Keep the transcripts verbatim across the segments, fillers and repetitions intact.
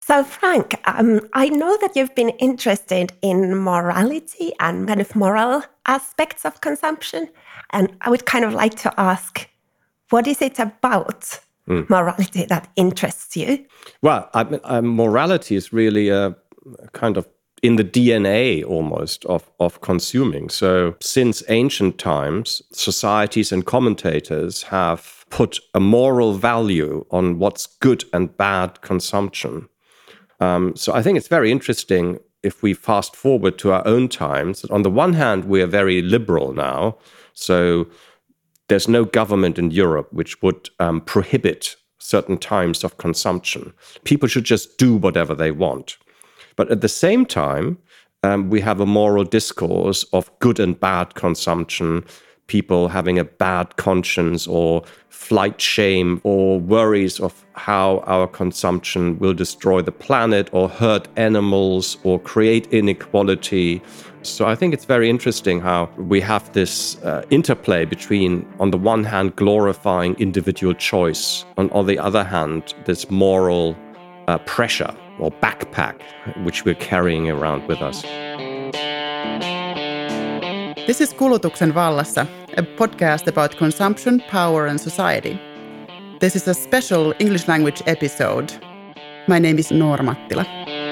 So, Frank, um, I know that you've been interested in morality and kind of moral aspects of consumption. And I would kind of like to ask, what is it about mm. morality that interests you? Well, I, I, morality is really a, a kind of in the D N A almost of, of consuming. So since ancient times, societies and commentators have put a moral value on what's good and bad consumption. Um, so I think it's very interesting if we fast forward to our own times. On the one hand, we are very liberal now. So there's no government in Europe which would um, prohibit certain times of consumption. People should just do whatever they want. But at the same time, um, we have a moral discourse of good and bad consumption, people having a bad conscience or flight shame or worries of how our consumption will destroy the planet or hurt animals or create inequality. So I think it's very interesting how we have this uh, interplay between, on the one hand, glorifying individual choice, and on the other hand, this moral uh, pressure or backpack which we're carrying around with us. This is Kulutuksen vallassa, a podcast about consumption, power and society. This is a special English language episode. My name is Noora Mattila.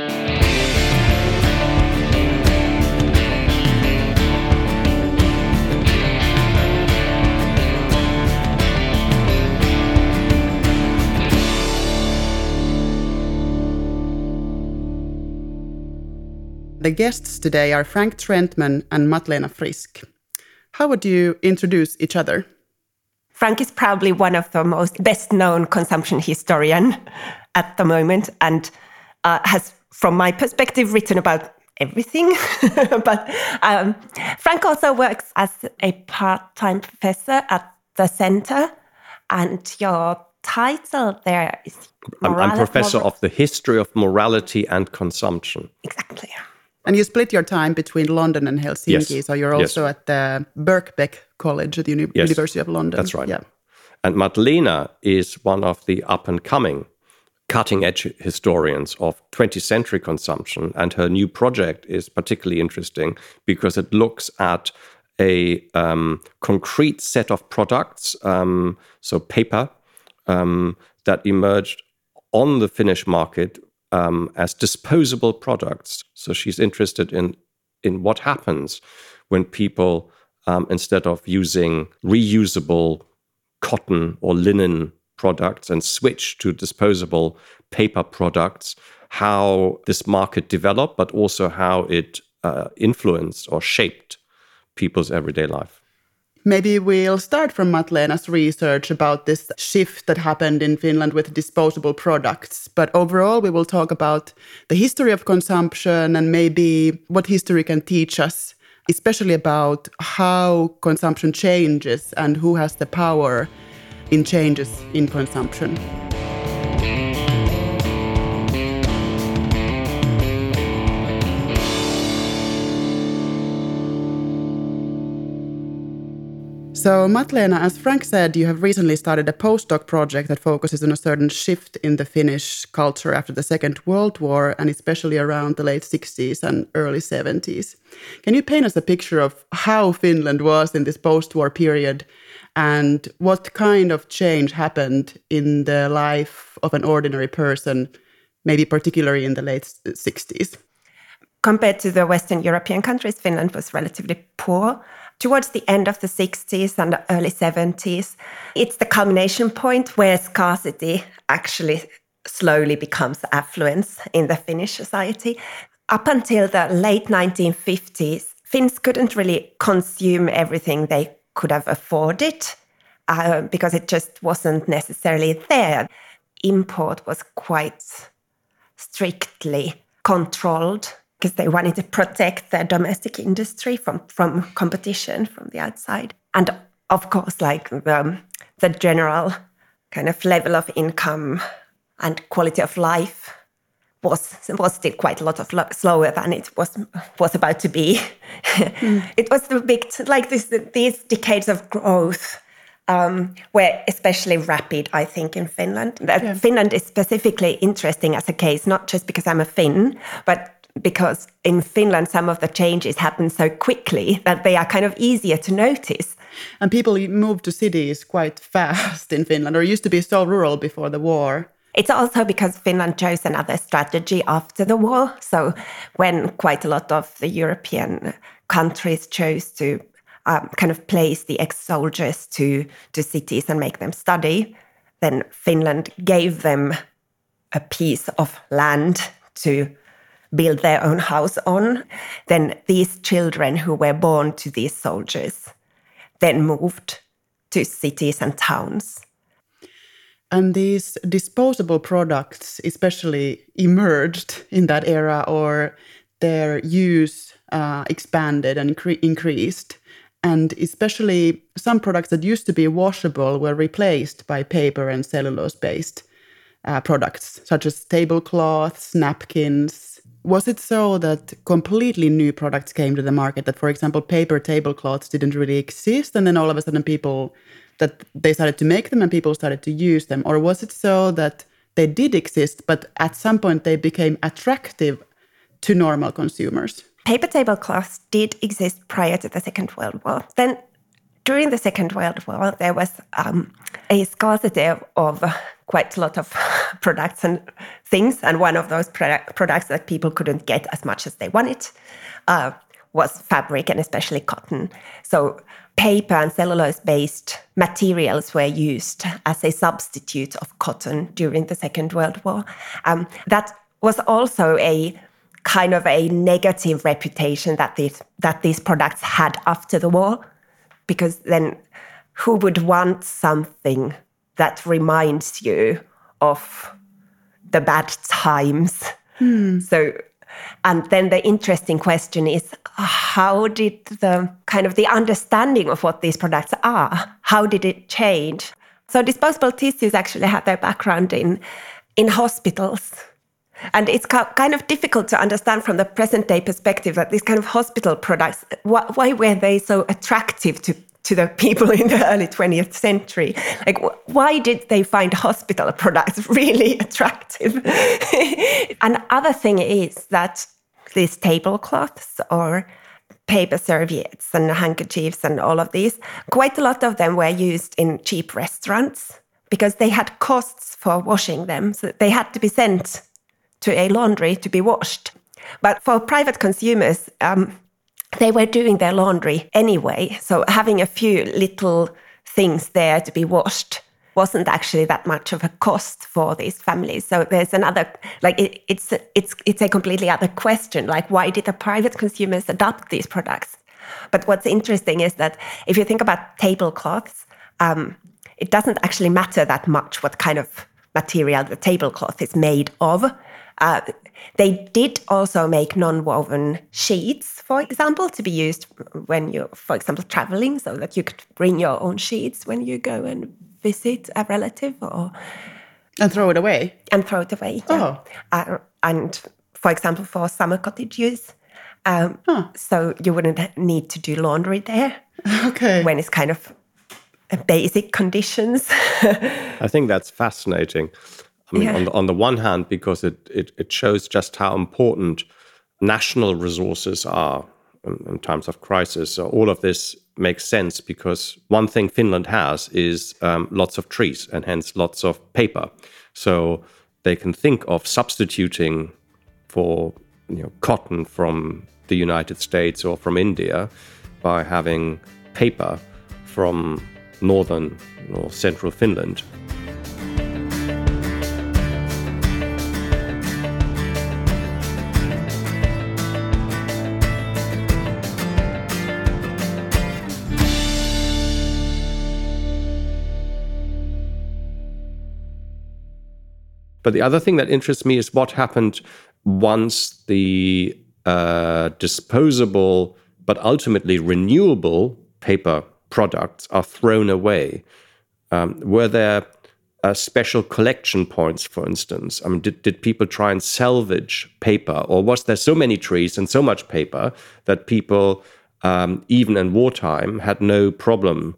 The guests today are Frank Trentman and Matt-Leena Frisk. How would you introduce each other? Frank is probably one of the most best-known consumption historian at the moment and uh, has, from my perspective, written about everything. But um, Frank also works as a part-time professor at the Centre, and your title there is... I'm, I'm professor of the history of morality and consumption. Exactly. And you split your time between London and Helsinki, yes. so you're also yes. at the Birkbeck College at the Uni- yes. University of London. That's right. Yeah. And Matt-Leena is one of the up-and-coming cutting-edge historians of twentieth century consumption, and her new project is particularly interesting because it looks at a um, concrete set of products, um, so paper, um, that emerged on the Finnish market Um, as disposable products. So she's interested in in what happens when people, um, instead of using reusable cotton or linen products and switch to disposable paper products, how this market developed, but also how it uh, influenced or shaped people's everyday life. Maybe we'll start from Matt-Leena's research about this shift that happened in Finland with disposable products. But overall, we will talk about the history of consumption and maybe what history can teach us, especially about how consumption changes and who has the power in changes in consumption. So, Matt-Leena, as Frank said, you have recently started a postdoc project that focuses on a certain shift in the Finnish culture after the Second World War, and especially around the late sixties and early seventies. Can you paint us a picture of how Finland was in this post-war period and what kind of change happened in the life of an ordinary person, maybe particularly in the late sixties? Compared to the Western European countries, Finland was relatively poor. Towards the end of the sixties and the early seventies, it's the culmination point where scarcity actually slowly becomes affluence in the Finnish society. Up until the late nineteen fifties, Finns couldn't really consume everything they could have afforded uh, because it just wasn't necessarily there. Import was quite strictly controlled, because they wanted to protect their domestic industry from, from competition from the outside. And of course, like the, the general kind of level of income and quality of life was was still quite a lot of lo- slower than it was was about to be. Mm. It was the big, like this, these decades of growth um, were especially rapid, I think, in Finland. Yeah. Finland is specifically interesting as a case, not just because I'm a Finn, but because in Finland, some of the changes happen so quickly that they are kind of easier to notice. And people moved to cities quite fast in Finland, or used to be so rural before the war. It's also because Finland chose another strategy after the war. So when quite a lot of the European countries chose to um, kind of place the ex-soldiers to, to cities and make them study, then Finland gave them a piece of land to build their own house on. Then these children who were born to these soldiers then moved to cities and towns. And these disposable products especially emerged in that era, or their use uh, expanded and incre- increased. And especially some products that used to be washable were replaced by paper and cellulose-based uh, products, such as tablecloths, napkins. Was it so that completely new products came to the market, that, for example, paper tablecloths didn't really exist, and then all of a sudden people, that they started to make them and people started to use them? Or was it so that they did exist, but at some point they became attractive to normal consumers? Paper tablecloths did exist prior to the Second World War. Then during the Second World War, there was um, a scarcity of, of quite a lot of products and things. And one of those product, products that people couldn't get as much as they wanted uh, was fabric, and especially cotton. So paper and cellulose-based materials were used as a substitute of cotton during the Second World War. Um, that was also a kind of a negative reputation that these, that these products had after the war, because then who would want something that reminds you of the bad times? Hmm. So, and then the interesting question is, how did the kind of the understanding of what these products are, how did it change? So disposable tissues actually have their background in, in hospitals. And it's kind of difficult to understand from the present day perspective that these kind of hospital products, why, why were they so attractive to, to the people in the early twentieth century? Like, why did they find hospital products really attractive? Another thing is that these tablecloths or paper serviettes and handkerchiefs and all of these, quite a lot of them were used in cheap restaurants because they had costs for washing them. So they had to be sent to a laundry to be washed. But for private consumers, um, they were doing their laundry anyway. So having a few little things there to be washed wasn't actually that much of a cost for these families. So there's another, like it, it's it's it's a completely other question. Like, why did the private consumers adopt these products? But what's interesting is that if you think about tablecloths, um, it doesn't actually matter that much what kind of material the tablecloth is made of. Uh, they did also make non-woven sheets, for example, to be used when you're, for example, traveling, so that you could bring your own sheets when you go and visit a relative, or and throw it away. And throw it away. Yeah. Oh. Uh, and for example, for summer cottage use, um, huh. so you wouldn't need to do laundry there. Okay. When it's kind of basic conditions. I think that's fascinating. I mean, yeah. on, the, on the one hand, because it, it, it shows just how important national resources are in, in times of crisis. So all of this makes sense because one thing Finland has is um, lots of trees and hence lots of paper. So they can think of substituting for you know, cotton from the United States or from India by having paper from northern or central Finland. But the other thing that interests me is what happened once the uh, disposable but ultimately renewable paper products are thrown away. Um, were there uh, special collection points, for instance? I mean, did, did people try and salvage paper? Or was there so many trees and so much paper that people, um, even in wartime, had no problem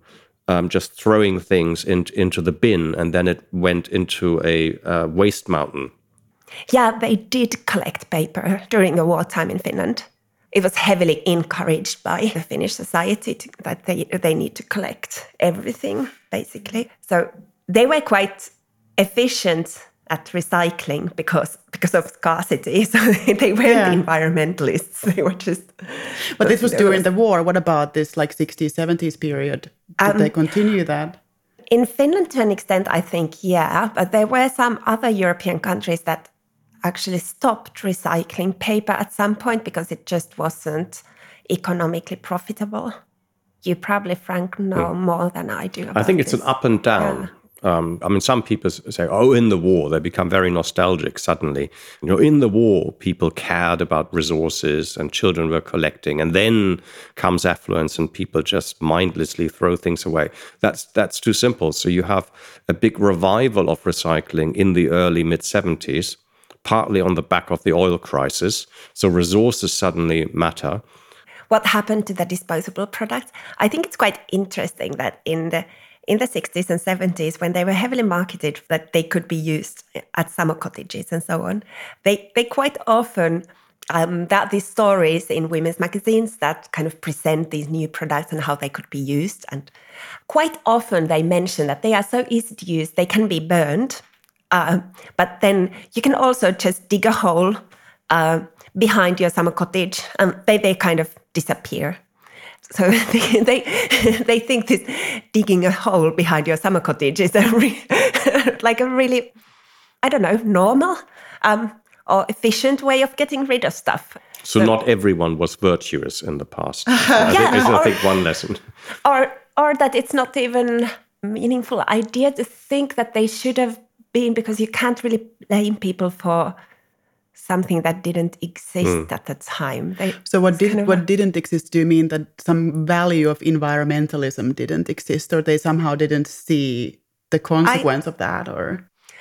um, just throwing things in, into the bin, and then it went into a uh, waste mountain. Yeah, they did collect paper during the wartime in Finland. It was heavily encouraged by the Finnish society to, that they they need to collect everything, basically. So they were quite efficient at recycling because because of scarcity. So they weren't yeah. environmentalists. They were just... But this was during the war. What about this like sixties, seventies period? Did um, they continue that? In Finland, to an extent, I think, yeah. But there were some other European countries that actually stopped recycling paper at some point because it just wasn't economically profitable. You probably, Frank, know mm. more than I do about I think it's this. an up and down. Yeah. Um, I mean, some people say, oh, in the war, they become very nostalgic suddenly. You know, in the war, people cared about resources and children were collecting. And then comes affluence and people just mindlessly throw things away. That's that's too simple. So you have a big revival of recycling in the early mid-seventies, partly on the back of the oil crisis. So resources suddenly matter. What happened to the disposable products? I think it's quite interesting that in the in the sixties and seventies, when they were heavily marketed that they could be used at summer cottages and so on, they they quite often um, that these stories in women's magazines that kind of present these new products and how they could be used. And quite often they mention that they are so easy to use, they can be burned. Uh, but then you can also just dig a hole uh, behind your summer cottage and they, they kind of disappear. So they, they they think this digging a hole behind your summer cottage is a re- like a really, I don't know, normal um, or efficient way of getting rid of stuff. So, so not everyone was virtuous in the past. I yeah, think is, or, I think one lesson. Or or that it's not even a meaningful idea to think that they should have been, because you can't really blame people for something that didn't exist mm. at the time. They, so what did kind of what didn't exist? Do you mean that some value of environmentalism didn't exist, or they somehow didn't see the consequence I, of that? Or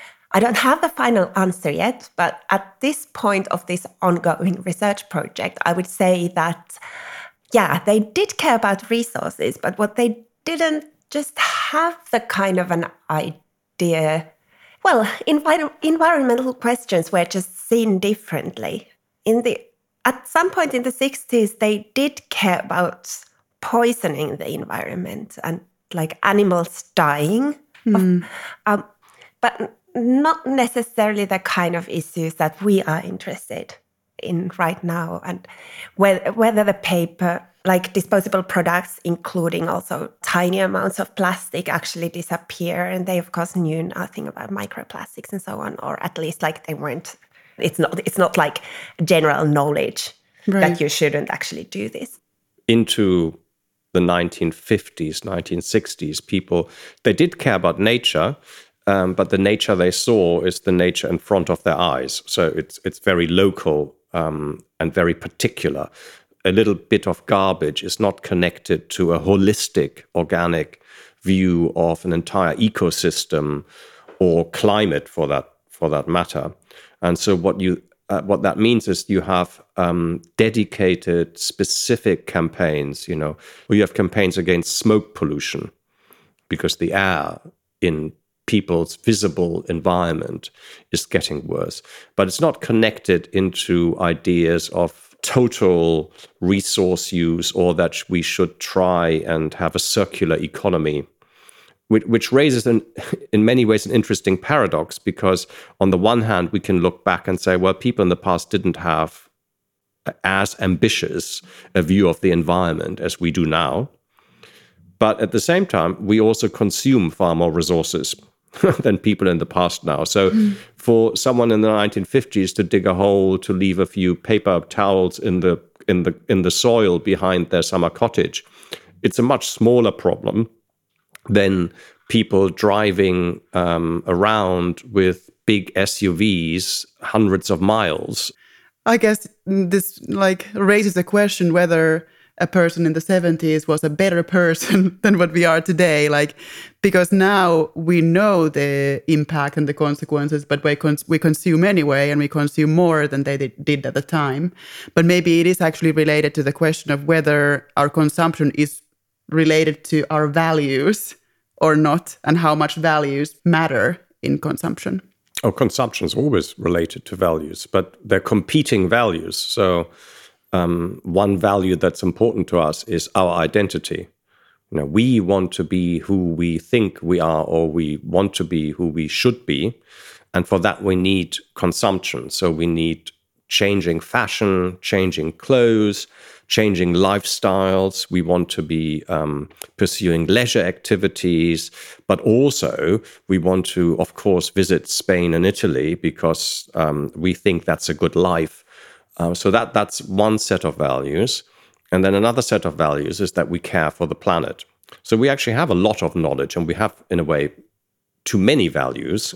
I don't have the final answer yet, but at this point of this ongoing research project, I would say that, yeah, they did care about resources, but what they didn't just have the kind of an idea. Well, envir- environmental questions were just seen differently. In the at some point in the sixties, they did care about poisoning the environment and like animals dying, mm. of, um, but not necessarily the kind of issues that we are interested in right now. And whether, whether the paper, like disposable products, including also tiny amounts of plastic, actually disappear. And they, of course, knew nothing about microplastics and so on, or at least like they weren't, it's not, it's not like general knowledge right. that you shouldn't actually do this. Into the nineteen fifties, nineteen sixties, people, they did care about nature, um, but the nature they saw is the nature in front of their eyes. So it's it's very local um, and very particular. A little bit of garbage is not connected to a holistic, organic view of an entire ecosystem or climate, for that for that matter. And so, what you uh, what that means is you have um, dedicated, specific campaigns. You know, where you have campaigns against smoke pollution, because the air in people's visible environment is getting worse. But it's not connected into ideas of total resource use, or that we should try and have a circular economy, which, which raises an, in many ways an interesting paradox, because on the one hand we can look back and say, well, people in the past didn't have as ambitious a view of the environment as we do now, but at the same time we also consume far more resources than people in the past now. So mm. for someone in the nineteen fifties to dig a hole to leave a few paper towels in the in the in the soil behind their summer cottage, it's a much smaller problem than people driving um, around with big S U Vs hundreds of miles. I guess this like raises a question whether a person in the seventies was a better person than what we are today. Like, because now we know the impact and the consequences, but we, cons- we consume anyway, and we consume more than they did, did at the time. But maybe it is actually related to the question of whether our consumption is related to our values or not, and how much values matter in consumption? Oh, consumption is always related to values, but they're competing values. So um, one value that's important to us is our identity. You know, we want to be who we think we are, or we want to be who we should be. And for that, we need consumption. So we need changing fashion, changing clothes, changing lifestyles. We want to be um, pursuing leisure activities, but also we want to, of course, visit Spain and Italy because um, we think that's a good life. Uh, so that that's one set of values. And then another set of values is that we care for the planet. So we actually have a lot of knowledge, and we have, in a way, too many values.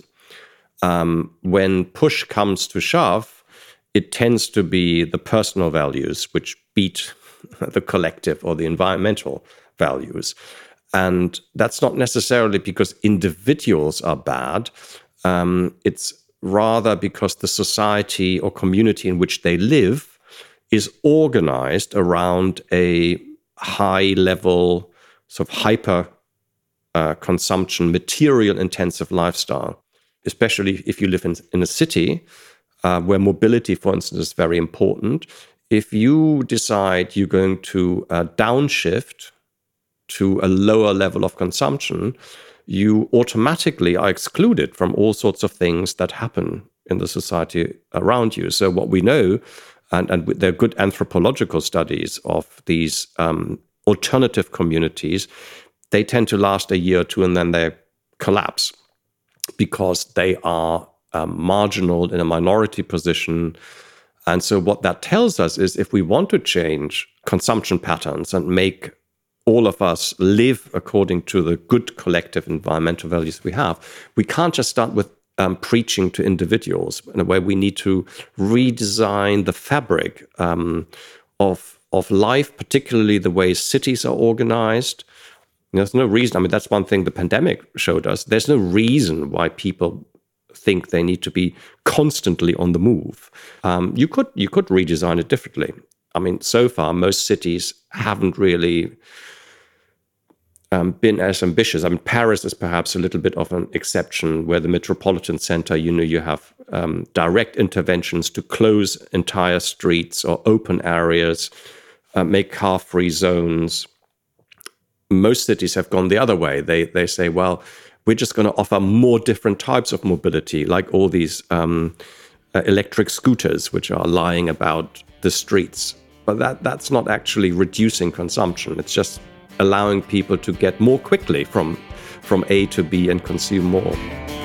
Um, when push comes to shove, it tends to be the personal values which beat the collective or the environmental values. And that's not necessarily because individuals are bad. Um, it's rather because the society or community in which they live is organized around a high-level, sort of hyper uh, consumption, material-intensive lifestyle, especially if you live in, in a city uh, where mobility, for instance, is very important. If you decide you're going to uh, downshift to a lower level of consumption, you automatically are excluded from all sorts of things that happen in the society around you. So what we know, and, and there are good anthropological studies of these um, alternative communities, they tend to last a year or two and then they collapse because they are um, marginal in a minority position. And so what that tells us is if we want to change consumption patterns and make all of us live according to the good collective environmental values we have, we can't just start with um, preaching to individuals. In a way, we need to redesign the fabric um, of, of life, particularly the way cities are organized. There's no reason, I mean, that's one thing the pandemic showed us. There's no reason why people think they need to be constantly on the move. Um, you could you could redesign it differently. I mean, so far, most cities haven't really um, been as ambitious. I mean, Paris is perhaps a little bit of an exception, where the metropolitan center, you know, you have um, direct interventions to close entire streets or open areas, uh, make car-free zones. Most cities have gone the other way. They they say, well, we're just going to offer more different types of mobility, like all these um, uh, electric scooters, which are lying about the streets. But that that's not actually reducing consumption. It's just allowing people to get more quickly from, from A to B and consume more.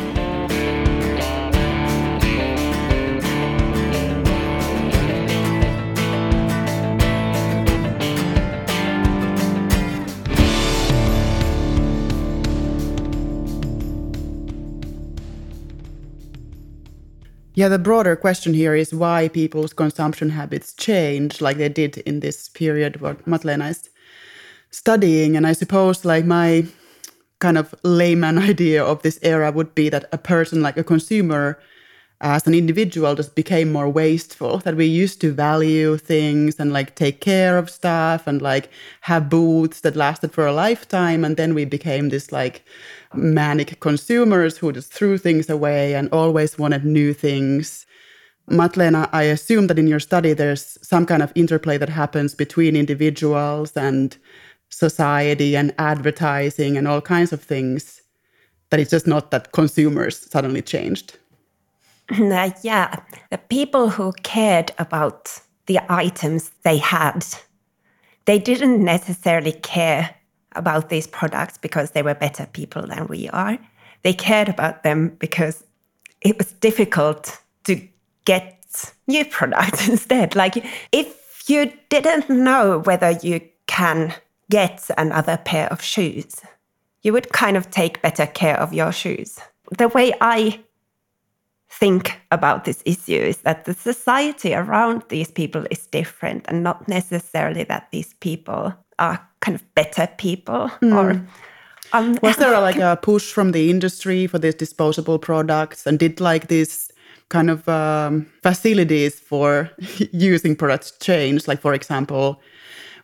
Yeah, the broader question here is why people's consumption habits change like they did in this period what Madlena is studying. And I suppose like my kind of layman idea of this era would be that a person, like a consumer, as an individual, just became more wasteful, that we used to value things and like take care of stuff and like have booths that lasted for a lifetime. And then we became this like manic consumers who just threw things away and always wanted new things. Madlena, I assume that in your study there's some kind of interplay that happens between individuals and society and advertising and all kinds of things, that it's just not that consumers suddenly changed. Uh, yeah, the people who cared about the items they had, they didn't necessarily care about these products because they were better people than we are. They cared about them because it was difficult to get new products instead. Like if you didn't know whether you can get another pair of shoes, you would kind of take better care of your shoes. The way I think about this issue is that the society around these people is different, and not necessarily that these people are kind of better people. Mm. Or um, was there like a push from the industry for these disposable products, and did like this kind of um, facilities for using products change? Like, for example,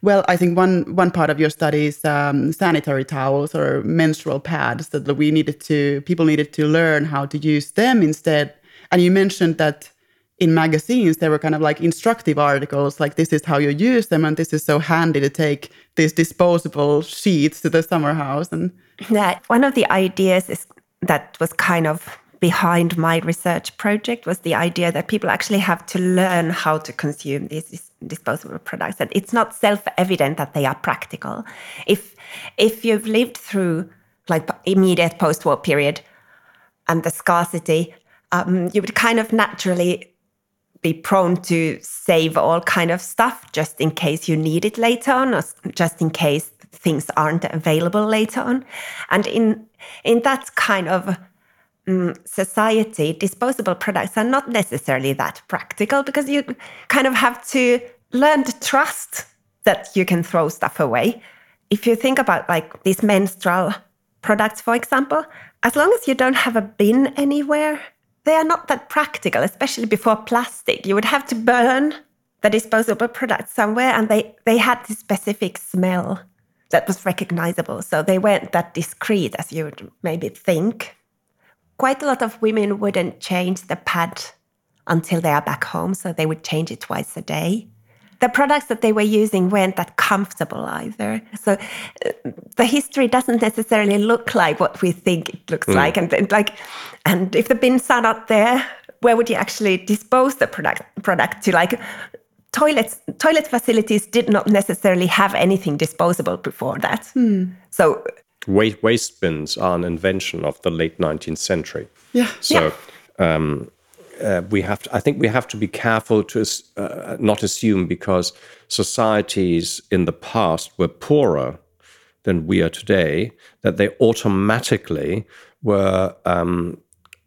Well, I think one one part of your study is um, sanitary towels or menstrual pads, that we needed to, people needed to learn how to use them instead. And you mentioned that in magazines, there were kind of like instructive articles, like this is how you use them, and this is so handy to take these disposable sheets to the summer house. And yeah, one of the ideas is that was kind of behind my research project was the idea that people actually have to learn how to consume these disposable products. And it's not self-evident that they are practical. If if you've lived through like immediate post-war period and the scarcity, um, you would kind of naturally be prone to save all kind of stuff just in case you need it later on, or just in case things aren't available later on. And in in that kind of um, society, disposable products are not necessarily that practical, because you kind of have to learn to trust that you can throw stuff away. If you think about like these menstrual products, for example, as long as you don't have a bin anywhere, they are not that practical, especially before plastic. You would have to burn the disposable product somewhere, and they, they had this specific smell that was recognizable. So they weren't that discreet as you would maybe think. Quite a lot of women wouldn't change the pad until they are back home, so they would change it twice a day. The products that they were using weren't that comfortable either. So uh, the history doesn't necessarily look like what we think it looks mm. like. And, and like, and if the bins are not there, where would you actually dispose the product? Product to like toilets? Toilet facilities did not necessarily have anything disposable before that. Mm. So waste waste bins are an invention of the late nineteenth century. Yeah. So. Yeah. Um, Uh, we have to, I think we have to be careful to uh, not assume because societies in the past were poorer than we are today, that they automatically were um,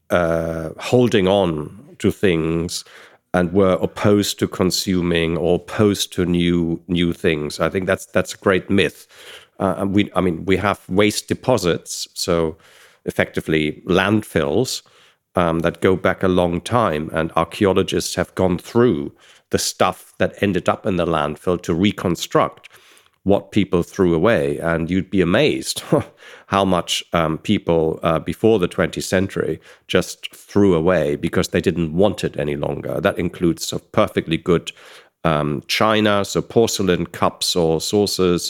uh, holding on to things and were opposed to consuming or opposed to new new things. I think that's that's a great myth. Uh, we, I mean, we have waste deposits, so effectively landfills. Um, that go back a long time, and archaeologists have gone through the stuff that ended up in the landfill to reconstruct what people threw away. And you'd be amazed how much um, people uh, before the twentieth century just threw away because they didn't want it any longer. That includes a perfectly good um, china, so porcelain cups or saucers,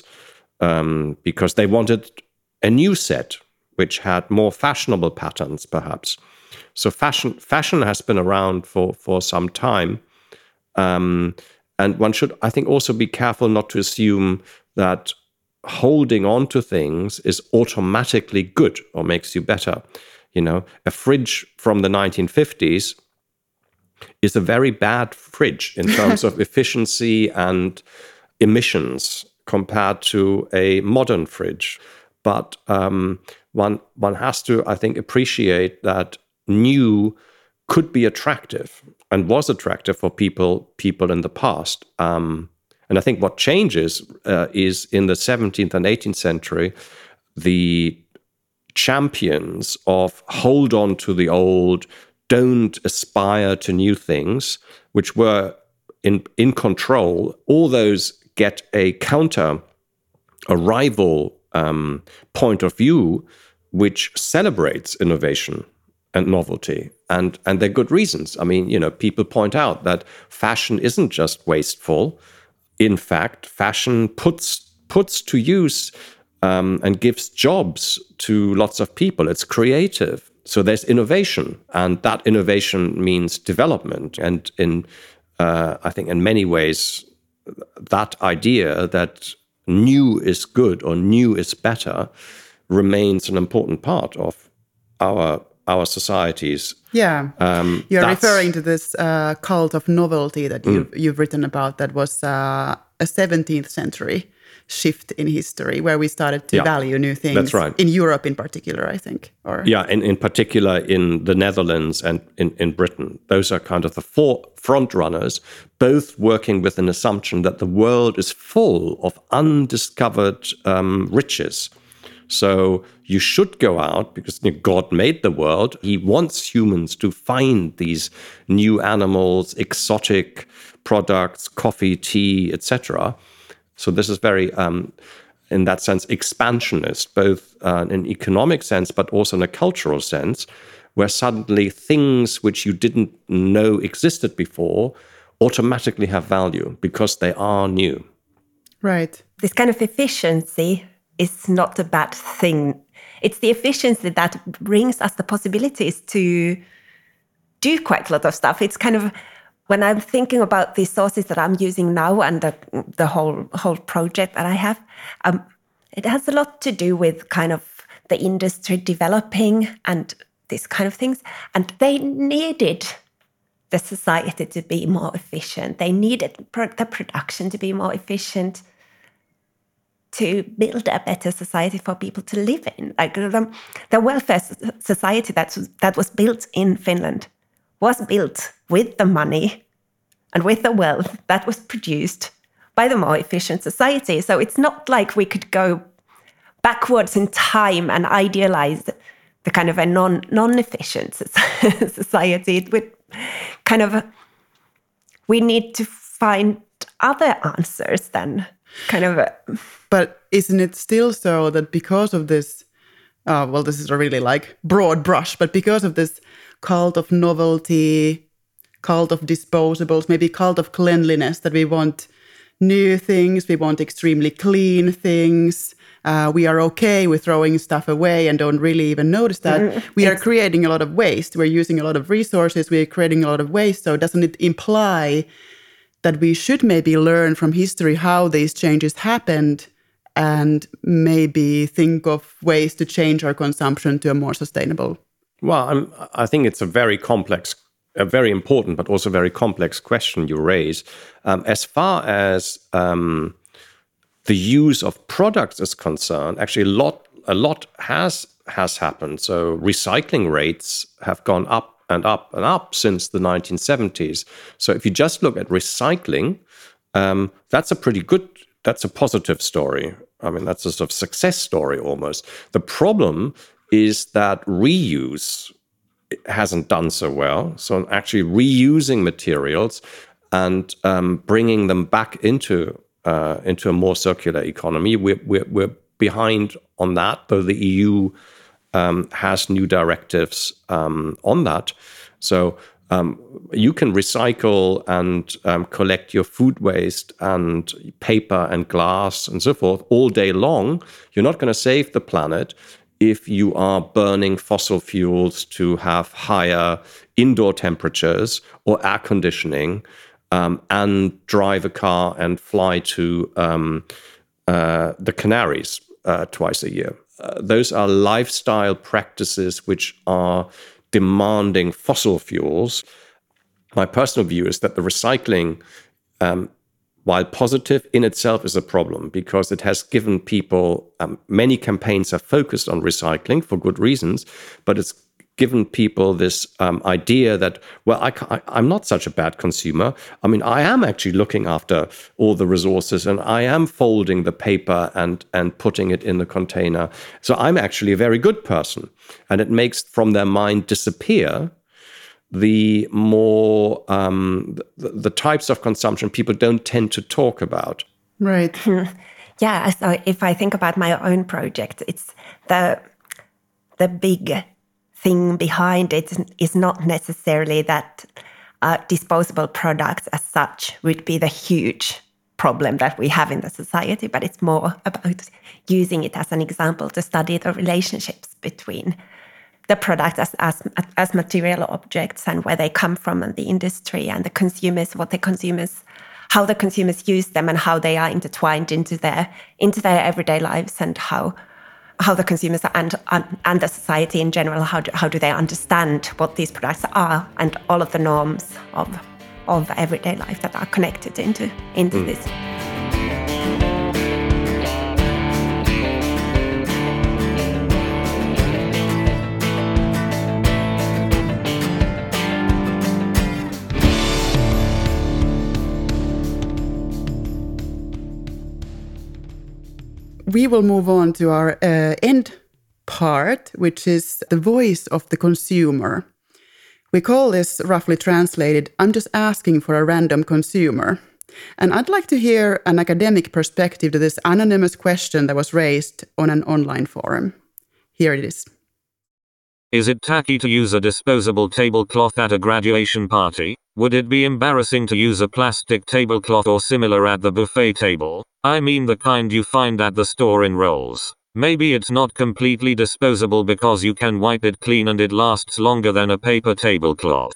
um, because they wanted a new set which had more fashionable patterns, perhaps. So fashion fashion has been around for, for some time. Um, and one should, I think, also be careful not to assume that holding on to things is automatically good or makes you better. You know, a fridge from the nineteen fifties is a very bad fridge in terms of efficiency and emissions compared to a modern fridge. But um, one one has to, I think, appreciate that new could be attractive and was attractive for people people in the past. Um, and I think what changes uh, is in the seventeenth and eighteenth century, the champions of hold on to the old, don't aspire to new things, which were in, in control, all those get a counter, a rival um, point of view, which celebrates innovation and novelty. And, and they're good reasons. I mean, you know, people point out that fashion isn't just wasteful. In fact, fashion puts puts to use um, and gives jobs to lots of people. It's creative. So there's innovation, and that innovation means development. And in, uh, I think in many ways, that idea that new is good or new is better remains an important part of our our societies. Yeah, um, you're referring to this uh, cult of novelty that you've, mm. you've written about. That was uh, a seventeenth century shift in history where we started to yeah, value new things. That's right. In Europe in particular, I think. Or yeah, in, in particular in the Netherlands and in, in Britain. Those are kind of the four front runners, both working with an assumption that the world is full of undiscovered um, riches. So you should go out because God made the world. He wants humans to find these new animals, exotic products, coffee, tea, et cetera. So this is very, um, in that sense, expansionist, both uh, in an economic sense, but also in a cultural sense, where suddenly things which you didn't know existed before automatically have value because they are new. Right. This kind of efficiency is not a bad thing. It's the efficiency that brings us the possibilities to do quite a lot of stuff. It's kind of, when I'm thinking about the sources that I'm using now and the, the whole whole project that I have, um, it has a lot to do with kind of the industry developing and these kind of things. And they needed the society to be more efficient. They needed pro- the production to be more efficient to build a better society for people to live in. Like the, the welfare society that was, that was built in Finland was built with the money and with the wealth that was produced by the more efficient society. So it's not like we could go backwards in time and idealize the kind of a non, non-efficient society. It would kind of, we need to find other answers than kind of a, but isn't it still so that because of this, uh, well, this is a really like broad brush, but because of this cult of novelty, cult of disposables, maybe cult of cleanliness, that we want new things, we want extremely clean things, uh, we are okay with throwing stuff away and don't really even notice that. Mm, we are creating a lot of waste. We're using a lot of resources. We're creating a lot of waste. So doesn't it imply that we should maybe learn from history how these changes happened and maybe think of ways to change our consumption to a more sustainable? Well, I'm, I think it's a very complex, a very important, but also very complex question you raise. Um, as far as um, the use of products is concerned, actually a lot, a lot has has happened. So recycling rates have gone up and up and up since the nineteen seventies. So if you just look at recycling, um, that's a pretty good, that's a positive story. I mean, that's a sort of success story almost. The problem is that reuse hasn't done so well. So actually reusing materials and um, bringing them back into uh, into a more circular economy, we're, we're, we're behind on that, though the E U um, has new directives um, on that. So um, you can recycle and um, collect your food waste and paper and glass and so forth all day long. You're not going to save the planet if you are burning fossil fuels to have higher indoor temperatures or air conditioning um, and drive a car and fly to um, uh, the Canaries uh, twice a year. Uh, those are lifestyle practices which are demanding fossil fuels. My personal view is that the recycling, um, while positive in itself, is a problem because it has given people, um, many campaigns have focused on recycling for good reasons, but it's given people this um, idea that, well, I, I, I'm not such a bad consumer. I mean, I am actually looking after all the resources and I am folding the paper and, and putting it in the container. So I'm actually a very good person. And it makes from their mind disappear the more, um, the, the types of consumption people don't tend to talk about. Right. Yeah, so if I think about my own project, it's the the big thing behind it is not necessarily that uh, disposable products as such would be the huge problem that we have in the society, but it's more about using it as an example to study the relationships between the products as, as, as material objects and where they come from and the industry and the consumers, what the consumers, how the consumers use them and how they are intertwined into their into their everyday lives and how how the consumers and and the society in general, how do, how do they understand what these products are and all of the norms of of everyday life that are connected into into mm. this. We will move on to our uh, end part, which is the voice of the consumer. We call this roughly translated, I'm just asking for a random consumer. And I'd like to hear an academic perspective to this anonymous question that was raised on an online forum. Here it is. Is it tacky to use a disposable tablecloth at a graduation party? Would it be embarrassing to use a plastic tablecloth or similar at the buffet table? I mean the kind you find at the store in rolls. Maybe it's not completely disposable because you can wipe it clean and it lasts longer than a paper tablecloth.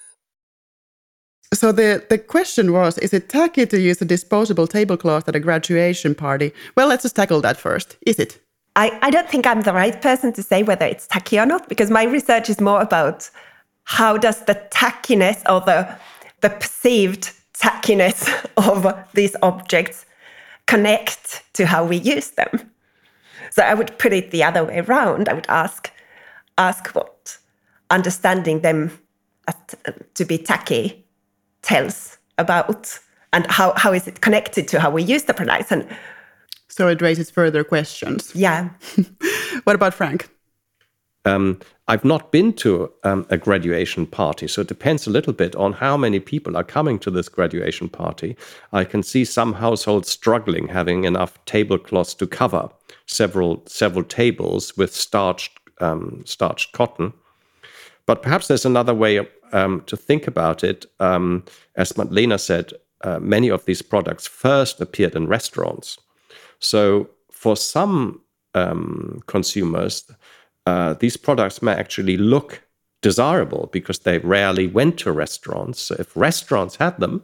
So the, the question was, is it tacky to use a disposable tablecloth at a graduation party? Well, let's just tackle that first. Is it? I, I don't think I'm the right person to say whether it's tacky or not, because my research is more about how does the tackiness or the, the perceived tackiness of these objects connect to how we use them. So I would put it the other way around. I would ask, ask what understanding them at, to be tacky tells about, and how, how is it connected to how we use the products. And so it raises further questions. Yeah. What about Frank? Um, I've not been to um, a graduation party, so it depends a little bit on how many people are coming to this graduation party. I can see some households struggling, having enough tablecloths to cover several several tables with starched um, starched cotton. But perhaps there's another way um, to think about it. Um, as Madlena said, uh, many of these products first appeared in restaurants. So for some um, consumers, uh, these products may actually look desirable because they rarely went to restaurants. So if restaurants had them,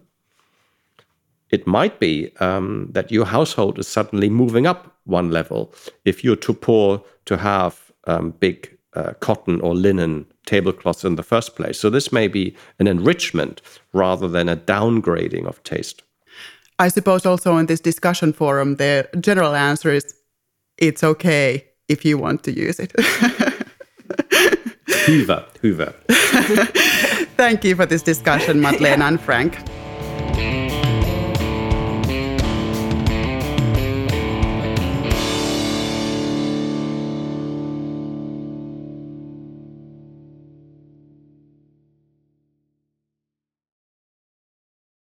it might be um, that your household is suddenly moving up one level if you're too poor to have um, big uh, cotton or linen tablecloths in the first place. So this may be an enrichment rather than a downgrading of taste. I suppose also in this discussion forum, the general answer is it's okay if you want to use it. Hoover, Hoover. Thank you for this discussion, Madlena and Frank.